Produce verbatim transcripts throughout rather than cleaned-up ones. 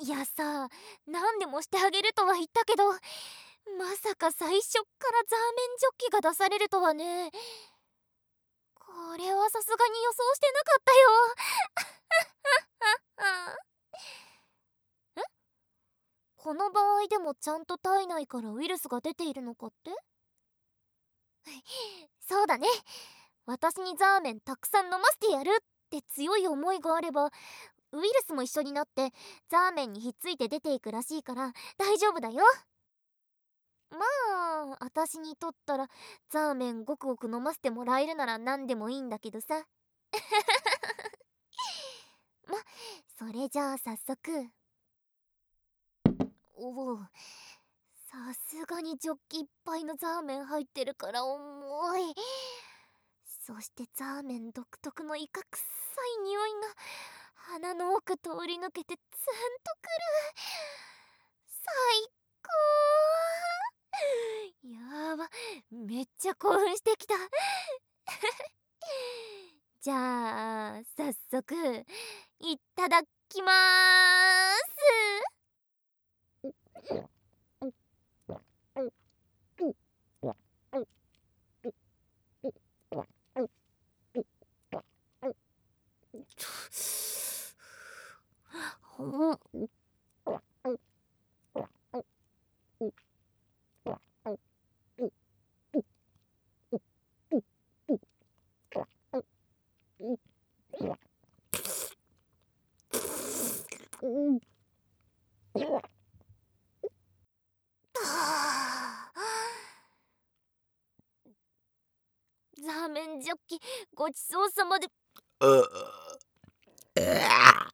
いやさ、何でもしてあげるとは言ったけど、まさか最初っからザーメンジョッキが出されるとはね。これはさすがに予想してなかったよ。え、この場合でもちゃんと体内からウイルスが出ているのかって？そうだね。私にザーメンたくさん飲ませてやるって強い思いがあれば、ウイルスも一緒になってザーメンにひっついて出ていくらしいから大丈夫だよ。まあ私にとったらザーメンごくごく飲ませてもらえるなら何でもいいんだけどさ。ま、それじゃあ早速。おお、さすがにジョッキいっぱいのザーメン入ってるから重い。そしてザーメン独特のイカ臭い匂いが鼻の奥通り抜けてツンとくる。最高。やば、めっちゃ興奮してきた。じゃあ早速いただきまーす。ほんザーメンジョッキごちそうさまで。 ううあ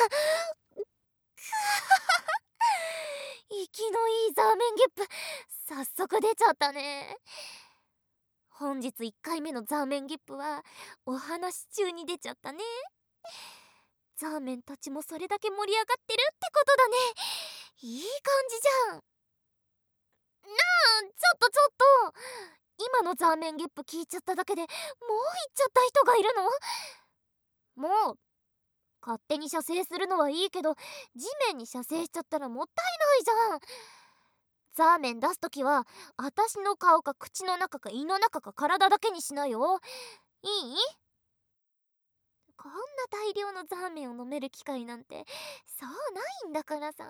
息のいいザーメンゲップ早速出ちゃったね。本日いっかいめのザーメンゲップはお話中に出ちゃったね。ザーメンたちもそれだけ盛り上がってるってことだね。いい感じじゃん。なあ、ちょっとちょっと、今のザーメンゲップ聞いちゃっただけでもう行っちゃった人がいるの？もう勝手に射精するのはいいけど、地面に射精しちゃったらもったいないじゃん。ザーメン出すときは私の顔か口の中か胃の中か体だけにしなよ。いい？こんな大量のザーメンを飲める機会なんてそうないんだからさ。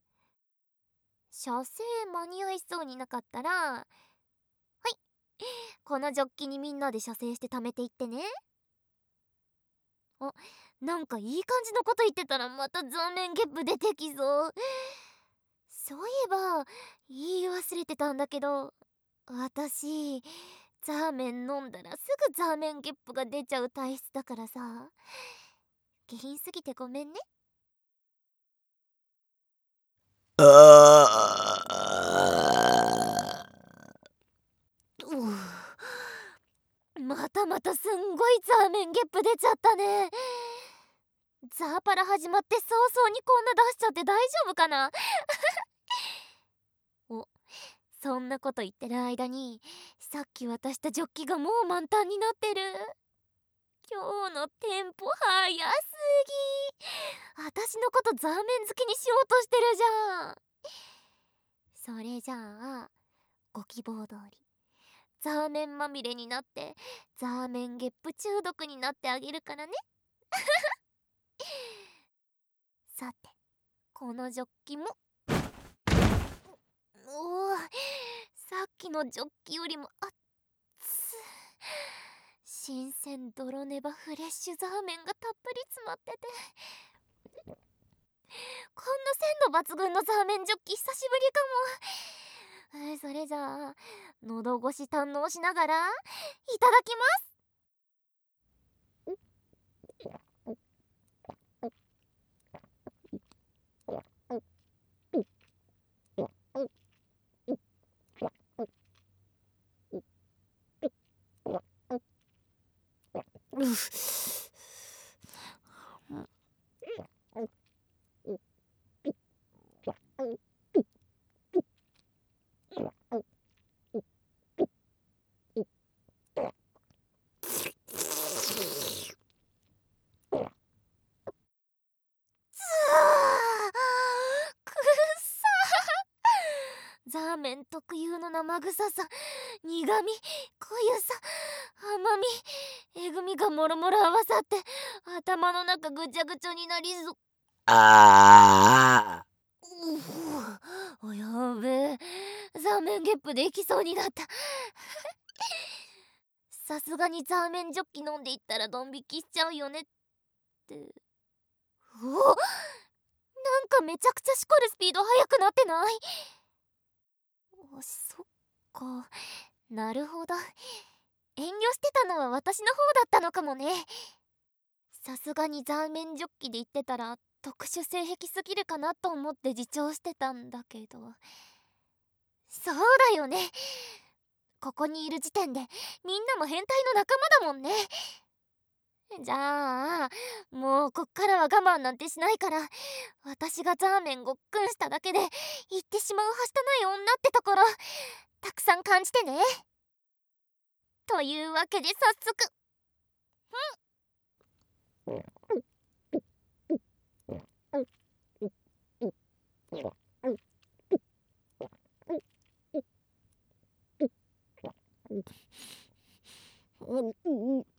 射精間に合いそうになかったら、はい、このジョッキにみんなで射精して貯めていってね。あ、なんかいい感じのこと言ってたらまたザーメンゲップ出てきそう。そういえば言い忘れてたんだけど、私ザーメン飲んだらすぐザーメンゲップが出ちゃう体質だからさ。下品すぎてごめんね。うう、またまたすんごいザーメンゲップ出ちゃったね。ザーパラ始まって早々にこんな出しちゃって大丈夫かな。お、そんなこと言ってる間にさっき渡したジョッキがもう満タンになってる。今日のテンポ早すぎ。私のことザーメン好きにしようとしてるじゃん。それじゃあご希望通りザーメンまみれになってザーメンゲップ中毒になってあげるからね。さてこのジョッキも、おお、さっきのジョッキよりもあっつ。新鮮泥ネバフレッシュザーメンがたっぷり詰まってて、こんな鮮度抜群のザーメンジョッキ久しぶりかも。えーそれじゃあ喉越し堪能しながらいただきます。うっ特有の生臭さ、苦味、濃ゆさ、甘み、えぐみがもろもろ合わさって頭の中ぐちゃぐちゃになりそう。 あううやべえ、ザーメンゲップできそうになった。さすがにザーメンジョッキ飲んでいったらドン引きしちゃうよねって。お、なんかめちゃくちゃしこるスピード速くなってない？お、そっか、なるほど。遠慮してたのは私の方だったのかもね。さすがにザーメンジョッキで言ってたら特殊性癖すぎるかなと思って自重してたんだけど。そうだよね、ここにいる時点でみんなも変態の仲間だもんね。じゃあもうこっからは我慢なんてしないから、私がザーメンごっくんしただけで言ってしまうはしたない女ってところたくさん感じてね。というわけで早速、うんうんうん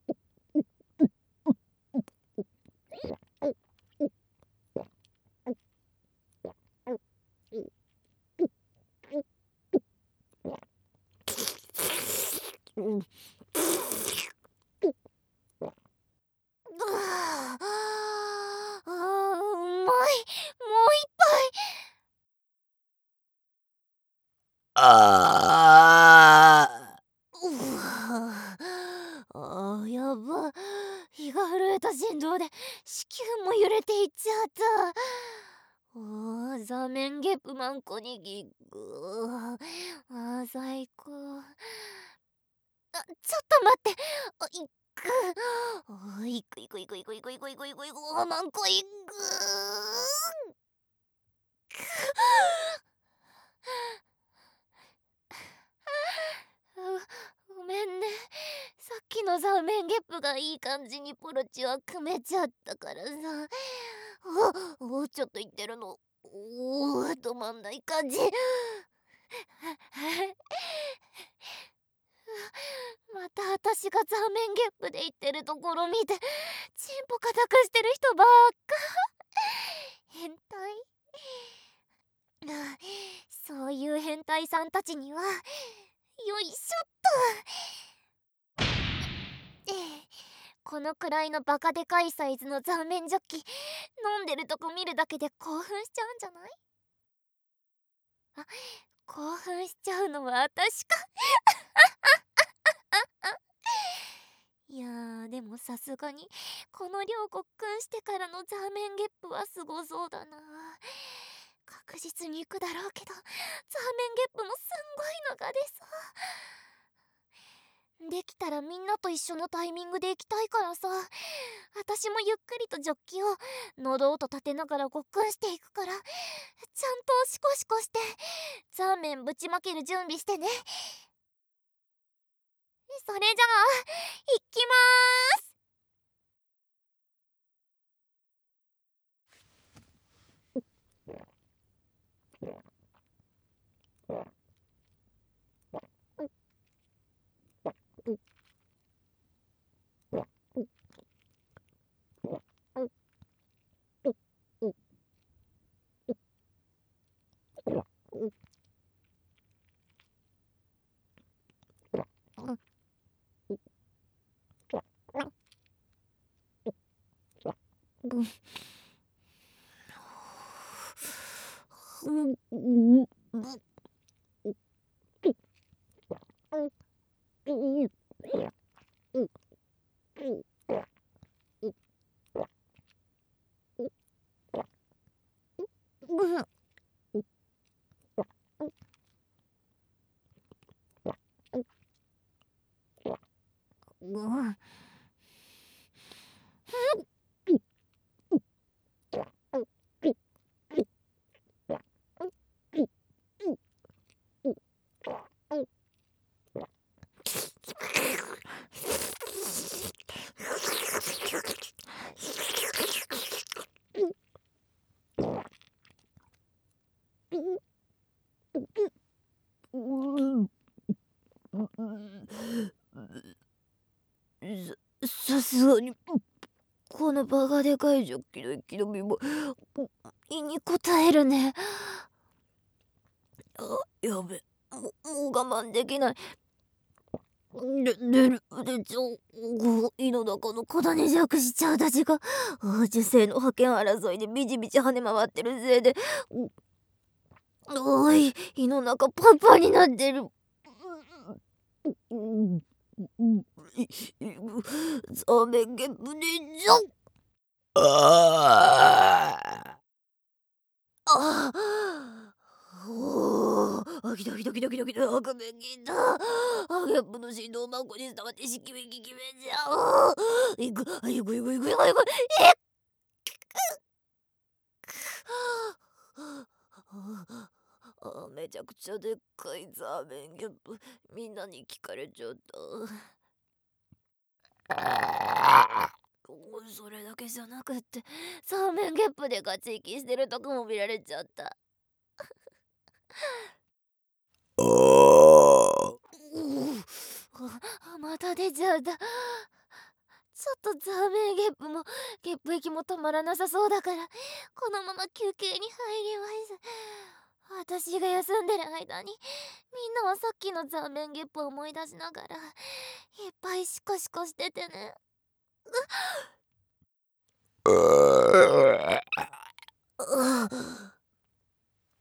うん、あーあー、うまい、もう一杯。 ああうわあー、やば、日が震えた振動で子宮も揺れていっちゃった。おー、ザーメンゲップマンコにぎぐー、あー最高。あ、ちょっと待って、あ、いっく、あー、いくいくいくいくいくいくいくいくいく、あ、マンコいくー。ごめんね、さっきのザーメンゲップがいい感じにポロチは組めちゃったからさ。おお、ちょっと言ってるの、おー、止まんない感じ。また私がザーメンゲップで言ってるところ見てチンポ固くしてる人ばっか。変態。あ、そういう変態さんたちにはよいしょっと。ええ、このくらいのバカでかいサイズのザーメンジョッキ飲んでるとこ見るだけで興奮しちゃうんじゃない？あ、興奮しちゃうのは私か。いやー、でもさすがにこの量ごっくんしてからのザーメンゲップはすごそうだな。確実にいくだろうけどザーメンゲップもすんごいのが出そう。できたらみんなと一緒のタイミングで行きたいからさ、私もゆっくりとジョッキを喉音立てながらごっくんしていくから、ちゃんとおしこしこしてザーメンぶちまける準備してね。それじゃあいきまーす。 すがにこのバカでかいジョッキの生き延びも胃に応えるね。あ、やべ、ももう我慢できない。で出るでちょ胃の中の小種弱しちゃうたちが受精の覇権争いでビチビチ跳ね回ってるせいで、おい胃の中パンパンになってる。ザメゲップでじゃん。 ああおーあきたきたきたきたきたあくめきたあゲップの振動マンコに伝わってしきめききめじゃおいくあいくいくいくいくいくいくあめちゃくちゃでっかいザーメンゲップみんなに聞かれちゃった。それだけじゃなくってザーメンゲップでガチ息してるとこも見られちゃった。 あまた出ちゃった。ちょっとザーメンゲップもゲップ液も止まらなさそうだからこのまま休憩に入ります。私が休んでる間にみんなはさっきのザーメンゲップを思い出しながらいっぱいシコシコしててね。 あ